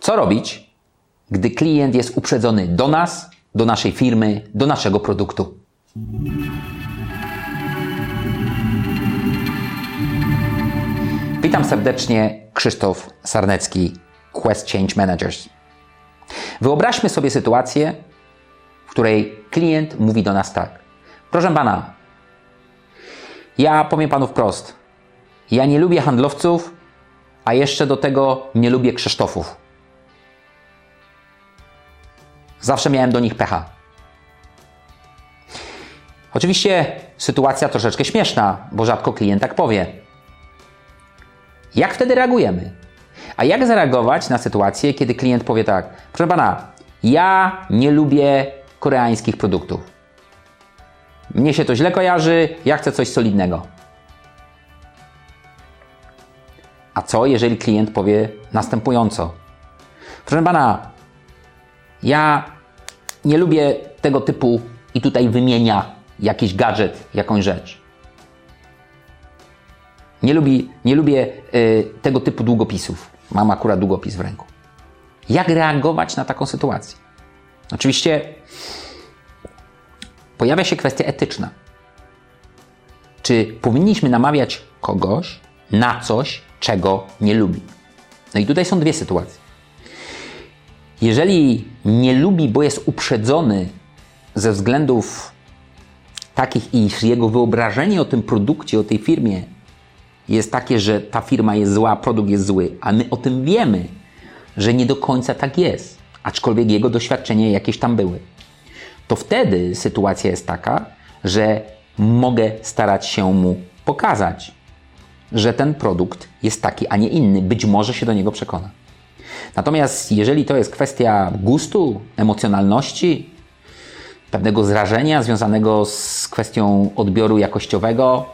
Co robić, gdy klient jest uprzedzony do nas, do naszej firmy, do naszego produktu? Witam serdecznie, Krzysztof Sarnecki, Quest Change Managers. Wyobraźmy sobie sytuację, w której klient mówi do nas tak. Proszę pana, ja powiem panu wprost, ja nie lubię handlowców, a jeszcze do tego nie lubię Krzysztofów. Zawsze miałem do nich pecha. Oczywiście sytuacja troszeczkę śmieszna, bo rzadko klient tak powie. Jak wtedy reagujemy? A jak zareagować na sytuację, kiedy klient powie tak: proszę pana, ja nie lubię koreańskich produktów. Mnie się to źle kojarzy, ja chcę coś solidnego. A co, jeżeli klient powie następująco? Proszę pana, ja nie lubię tego typu i tutaj wymienia jakiś gadżet, jakąś rzecz. Nie lubię tego typu długopisów. Mam akurat długopis w ręku. Jak reagować na taką sytuację? Oczywiście pojawia się kwestia etyczna. Czy powinniśmy namawiać kogoś na coś, czego nie lubi? No i tutaj są dwie sytuacje. Jeżeli nie lubi, bo jest uprzedzony ze względów takich, iż jego wyobrażenie o tym produkcie, o tej firmie jest takie, że ta firma jest zła, produkt jest zły, a my o tym wiemy, że nie do końca tak jest, aczkolwiek jego doświadczenia jakieś tam były, to wtedy sytuacja jest taka, że mogę starać się mu pokazać, że ten produkt jest taki, a nie inny. Być może się do niego przekona. Natomiast jeżeli to jest kwestia gustu, emocjonalności, pewnego zrażenia związanego z kwestią odbioru jakościowego,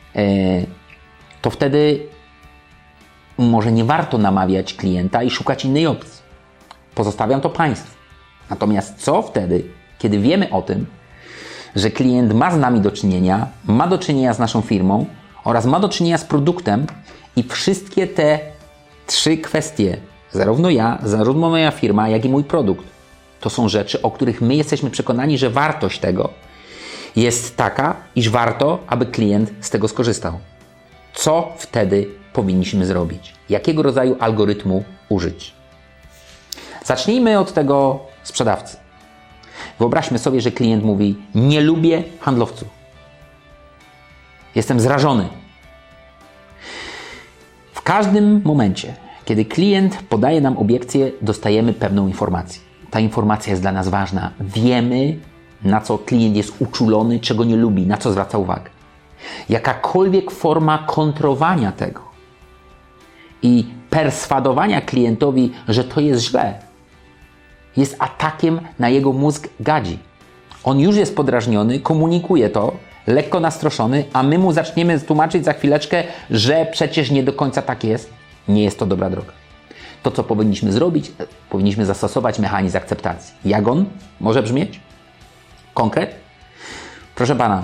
to wtedy może nie warto namawiać klienta i szukać innej opcji. Pozostawiam to Państwu. Natomiast co wtedy, kiedy wiemy o tym, że klient ma z nami do czynienia, ma do czynienia z naszą firmą oraz ma do czynienia z produktem i wszystkie te trzy kwestie, zarówno moja firma, jak i mój produkt, to są rzeczy, o których my jesteśmy przekonani, że wartość tego jest taka, iż warto, aby klient z tego skorzystał. Co wtedy powinniśmy zrobić? Jakiego rodzaju algorytmu użyć? Zacznijmy od tego sprzedawcy. Wyobraźmy sobie, że klient mówi: nie lubię handlowców. Jestem zrażony. W każdym momencie, kiedy klient podaje nam obiekcję, dostajemy pewną informację. Ta informacja jest dla nas ważna. Wiemy, na co klient jest uczulony, czego nie lubi, na co zwraca uwagę. Jakakolwiek forma kontrowania tego i perswadowania klientowi, że to jest źle, jest atakiem na jego mózg gadzi. On już jest podrażniony, komunikuje to, lekko nastroszony, a my mu zaczniemy tłumaczyć za chwileczkę, że przecież nie do końca tak jest. Nie jest to dobra droga. To, co powinniśmy zrobić, powinniśmy zastosować mechanizm akceptacji. Jak on może brzmieć? Konkret? Proszę pana,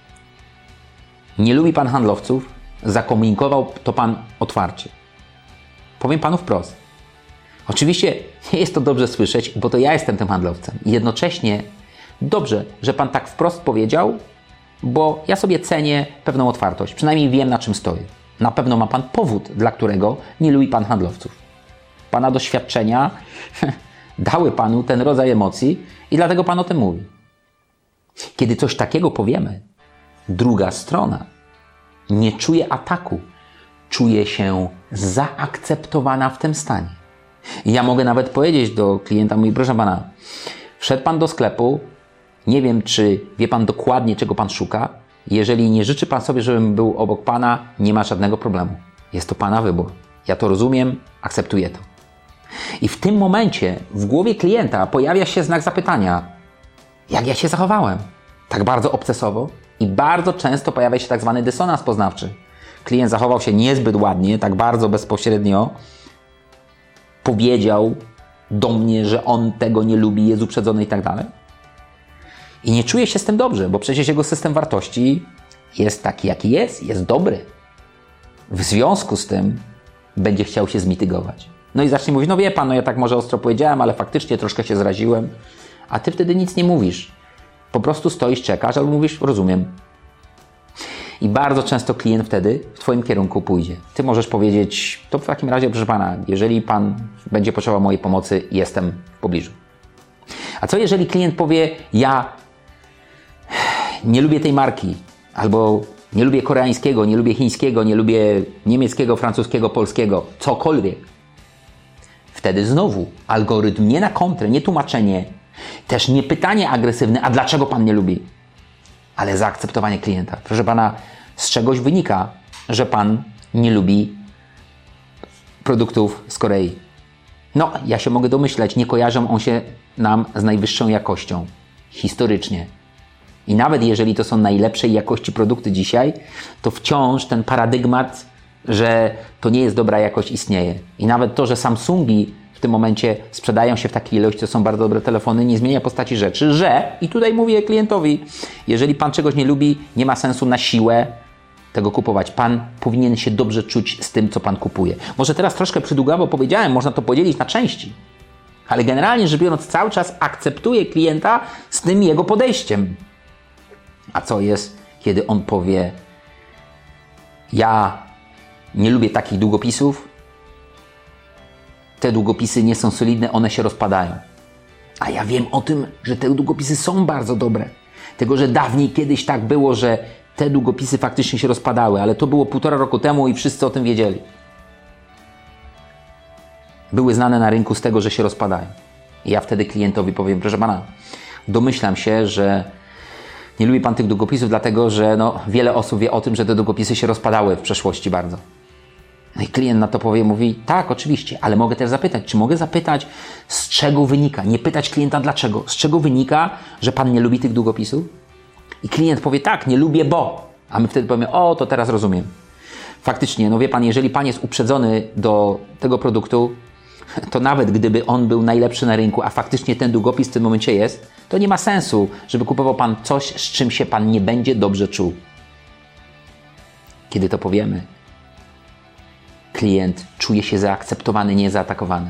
nie lubi pan handlowców, zakomunikował to pan otwarcie. Powiem panu wprost. Oczywiście nie jest to dobrze słyszeć, bo to ja jestem tym handlowcem. I jednocześnie dobrze, że pan tak wprost powiedział, bo ja sobie cenię pewną otwartość. Przynajmniej wiem, na czym stoję. Na pewno ma pan powód, dla którego nie lubi pan handlowców. Pana doświadczenia dały panu ten rodzaj emocji i dlatego pan o tym mówi. Kiedy coś takiego powiemy, druga strona nie czuje ataku, czuje się zaakceptowana w tym stanie. I ja mogę nawet powiedzieć do klienta: mój, proszę pana, wszedł pan do sklepu, nie wiem, czy wie pan dokładnie, czego pan szuka. Jeżeli nie życzy pan sobie, żebym był obok pana, nie ma żadnego problemu. Jest to pana wybór. Ja to rozumiem, akceptuję to. I w tym momencie w głowie klienta pojawia się znak zapytania: jak ja się zachowałem? Tak bardzo obcesowo? I bardzo często pojawia się tak zwany dysonans poznawczy. Klient zachował się niezbyt ładnie, tak bardzo bezpośrednio powiedział do mnie, że on tego nie lubi, jest uprzedzony i tak dalej. I nie czuje się z tym dobrze, bo przecież jego system wartości jest taki, jaki jest dobry. W związku z tym będzie chciał się zmitygować. No i zacznie mówić, no wie pan, no ja tak może ostro powiedziałem, ale faktycznie troszkę się zraziłem. A ty wtedy nic nie mówisz. Po prostu stoisz, czekasz, albo mówisz, rozumiem. I bardzo często klient wtedy w twoim kierunku pójdzie. Ty możesz powiedzieć, to w takim razie, proszę pana, jeżeli pan będzie potrzebował mojej pomocy, jestem w pobliżu. A co jeżeli klient powie, ja nie lubię tej marki, albo nie lubię koreańskiego, nie lubię chińskiego, nie lubię niemieckiego, francuskiego, polskiego, cokolwiek. Wtedy znowu algorytm nie na kontrę, nie tłumaczenie, też nie pytanie agresywne, a dlaczego pan nie lubi, ale zaakceptowanie klienta. Proszę pana, z czegoś wynika, że pan nie lubi produktów z Korei. No, ja się mogę domyśleć, nie kojarzą on się nam z najwyższą jakością, historycznie. I nawet jeżeli to są najlepszej jakości produkty dzisiaj, to wciąż ten paradygmat, że to nie jest dobra jakość, istnieje. I nawet to, że Samsungi w tym momencie sprzedają się w takiej ilości, to są bardzo dobre telefony, nie zmienia postaci rzeczy, że, i tutaj mówię klientowi, jeżeli pan czegoś nie lubi, nie ma sensu na siłę tego kupować. Pan powinien się dobrze czuć z tym, co pan kupuje. Może teraz troszkę przydługawo powiedziałem, można to podzielić na części, ale generalnie rzecz biorąc cały czas akceptuję klienta z tym jego podejściem. A co jest, kiedy on powie, ja nie lubię takich długopisów, te długopisy nie są solidne, one się rozpadają. A ja wiem o tym, że te długopisy są bardzo dobre. Tego, że dawniej kiedyś tak było, że te długopisy faktycznie się rozpadały, ale to było 1,5 roku temu i wszyscy o tym wiedzieli. Były znane na rynku z tego, że się rozpadają. I ja wtedy klientowi powiem, proszę pana, domyślam się, że nie lubi pan tych długopisów, dlatego że wiele osób wie o tym, że te długopisy się rozpadały w przeszłości bardzo. No i klient na to powie, mówi, tak, oczywiście, ale mogę też zapytać, czy mogę zapytać, z czego wynika, nie pytać klienta dlaczego, z czego wynika, że pan nie lubi tych długopisów? I klient powie, tak, nie lubię, bo. A my wtedy powiemy, o, to teraz rozumiem. Faktycznie, no wie pan, jeżeli pan jest uprzedzony do tego produktu, to nawet gdyby on był najlepszy na rynku, a faktycznie ten długopis w tym momencie jest, to nie ma sensu, żeby kupował pan coś, z czym się pan nie będzie dobrze czuł. Kiedy to powiemy, klient czuje się zaakceptowany, nie zaatakowany.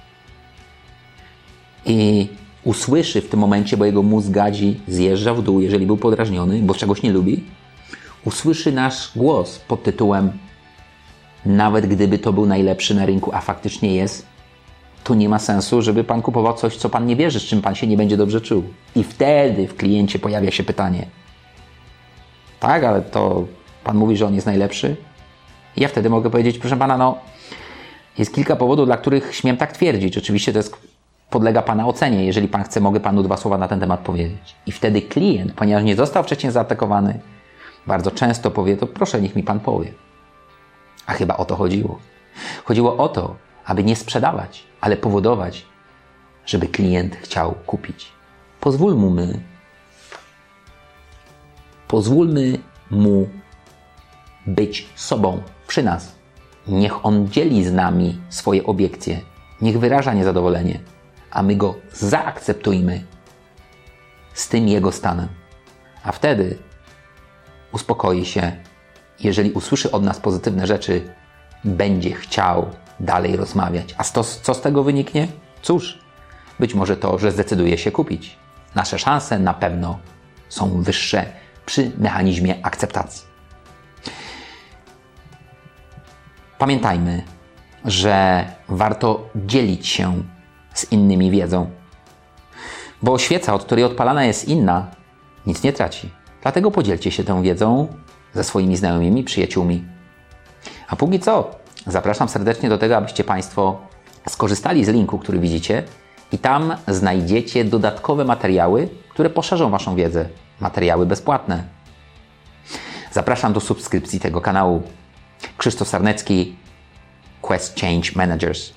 I usłyszy w tym momencie, bo jego mózg gadzi, zjeżdża w dół, jeżeli był podrażniony, bo czegoś nie lubi, usłyszy nasz głos pod tytułem nawet gdyby to był najlepszy na rynku, a faktycznie jest, to nie ma sensu, żeby pan kupował coś, co pan nie wierzy, z czym pan się nie będzie dobrze czuł. I wtedy w kliencie pojawia się pytanie, tak, ale to pan mówi, że on jest najlepszy? I ja wtedy mogę powiedzieć, proszę pana, jest kilka powodów, dla których śmiem tak twierdzić. Oczywiście to podlega pana ocenie. Jeżeli pan chce, mogę panu 2 słowa na ten temat powiedzieć. I wtedy klient, ponieważ nie został wcześniej zaatakowany, bardzo często powie, to proszę, niech mi pan powie. A chyba o to chodziło. Chodziło o to, aby nie sprzedawać, ale powodować, żeby klient chciał kupić. Pozwólmy mu być sobą przy nas. Niech on dzieli z nami swoje obiekcje. Niech wyraża niezadowolenie, a my go zaakceptujmy z tym jego stanem. A wtedy uspokoi się. Jeżeli usłyszy od nas pozytywne rzeczy, będzie chciał dalej rozmawiać. A co z tego wyniknie? Cóż, być może to, że zdecyduje się kupić. Nasze szanse na pewno są wyższe przy mechanizmie akceptacji. Pamiętajmy, że warto dzielić się z innymi wiedzą, bo świeca, od której odpalana jest inna, nic nie traci. Dlatego podzielcie się tą wiedzą ze swoimi znajomymi, przyjaciółmi. A póki co, zapraszam serdecznie do tego, abyście Państwo skorzystali z linku, który widzicie i tam znajdziecie dodatkowe materiały, które poszerzą Waszą wiedzę. Materiały bezpłatne. Zapraszam do subskrypcji tego kanału. Krzysztof Sarnecki, Quest Change Managers.